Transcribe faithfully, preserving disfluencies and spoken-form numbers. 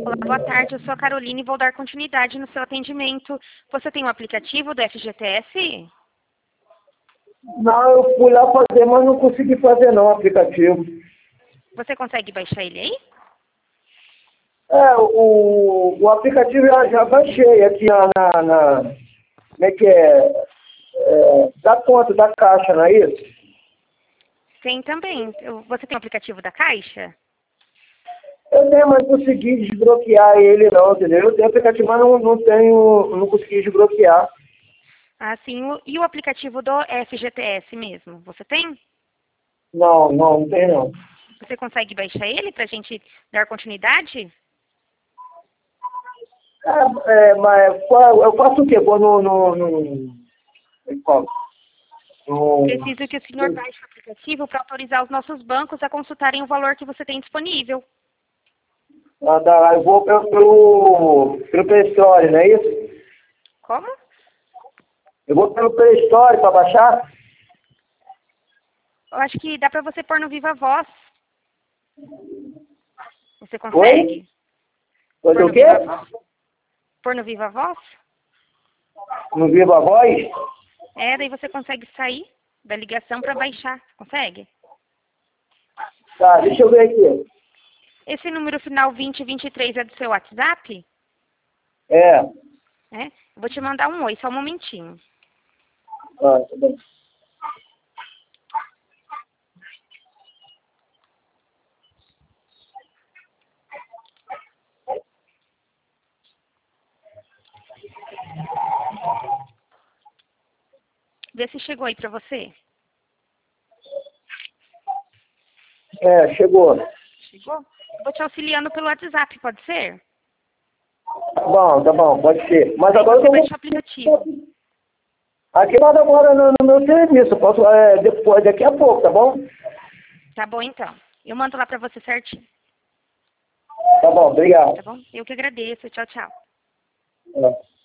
Olá, boa tarde. Eu sou a Carolina e vou dar continuidade no seu atendimento. Você tem um aplicativo do F G T S? Não, eu fui lá fazer, mas não consegui fazer não, aplicativo. Você consegue baixar ele aí? É, o, o aplicativo já, já baixei aqui na, na, na... Como é que é? É? Da conta da Caixa, não é isso? Tem também. Eu- Você tem o aplicativo da Caixa? Eu tenho, mas não consegui desbloquear ele não, entendeu? Eu tenho aplicativo, mas não, não tenho, não consegui desbloquear. Ah, sim. O- E o aplicativo do F G T S mesmo? Você tem? Não, não, não tem não. Você consegue baixar ele para a gente dar continuidade? É, é, mas qual, eu faço o quê? Vou no... no, no, qual? no Preciso que o senhor baixe o aplicativo para autorizar os nossos bancos a consultarem o valor que você tem disponível. ah, tá, eu vou pelo, pelo, pelo Play Store, não é isso? Como? Eu vou pelo Play Store para baixar? Eu acho que dá para você pôr no Viva Voz. Você Oi? consegue? Foi Pôr o no quê? Viva Voz? Pôr no Viva Voz? No Viva Voz? É, daí você consegue sair da ligação para baixar. Consegue? Tá, deixa eu ver aqui. Esse número final vinte vinte e três é do seu WhatsApp? É. É? Eu vou te mandar um oi, só um momentinho. Ah, tá bem. Vê se chegou aí para você. É, chegou. Chegou? Eu vou te auxiliando pelo WhatsApp, pode ser? Tá bom, tá bom, pode ser. Mas Aí agora você eu baixa o vou... aplicativo. Aqui nada agora no, no meu serviço. Eu posso, é, depois, daqui a pouco, tá bom? Tá bom, então. Eu mando lá para você certinho. Tá bom, obrigado. Tá bom? Eu que agradeço. Tchau, tchau. É.